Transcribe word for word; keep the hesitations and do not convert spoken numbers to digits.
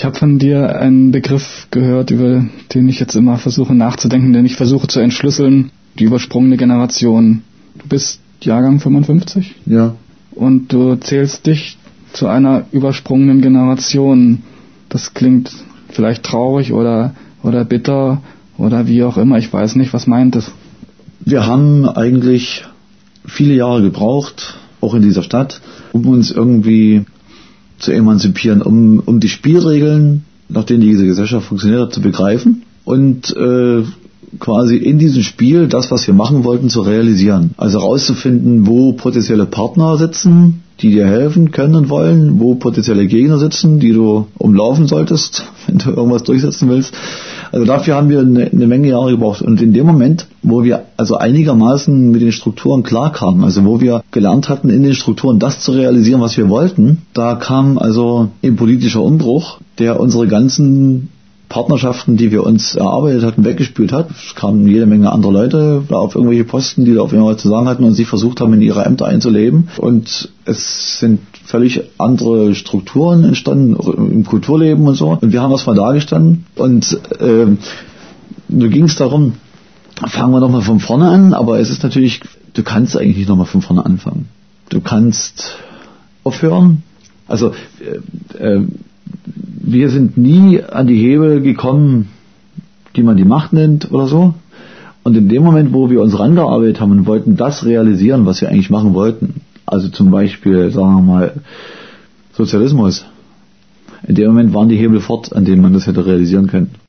Ich habe von dir einen Begriff gehört, über den ich jetzt immer versuche nachzudenken, den ich versuche zu entschlüsseln, die übersprungene Generation. Du bist Jahrgang fünfundfünfzig? Ja. Und du zählst dich zu einer übersprungenen Generation. Das klingt vielleicht traurig oder, oder bitter oder wie auch immer. Ich weiß nicht, was meint es? Wir haben eigentlich viele Jahre gebraucht, auch in dieser Stadt, um uns irgendwie zu emanzipieren, um, um die Spielregeln, nach denen diese Gesellschaft funktioniert hat, zu begreifen und äh, quasi in diesem Spiel das, was wir machen wollten, zu realisieren. Also herauszufinden, wo potenzielle Partner sitzen, die dir helfen können und wollen, wo potenzielle Gegner sitzen, die du umlaufen solltest, wenn du irgendwas durchsetzen willst. Also dafür haben wir eine, eine Menge Jahre gebraucht. Und in dem Moment, wo wir also einigermaßen mit den Strukturen klarkamen, also wo wir gelernt hatten, in den Strukturen das zu realisieren, was wir wollten, da kam also ein politischer Umbruch, der unsere ganzen Partnerschaften, die wir uns erarbeitet hatten, weggespült hat. Es kamen jede Menge andere Leute da auf irgendwelche Posten, die da auf irgendwas zu sagen hatten und sie versucht haben, in ihre Ämter einzuleben. Und es sind völlig andere Strukturen entstanden im Kulturleben und so. Und wir haben erstmal da gestanden und äh, da ging es darum, fangen wir nochmal von vorne an, aber es ist natürlich, du kannst eigentlich nicht nochmal von vorne anfangen. Du kannst aufhören. Also äh, äh, wir sind nie an die Hebel gekommen, die man die Macht nennt oder so. Und in dem Moment, wo wir uns rangearbeitet haben und wollten das realisieren, was wir eigentlich machen wollten, also zum Beispiel, sagen wir mal, Sozialismus, in dem Moment waren die Hebel fort, an denen man das hätte realisieren können.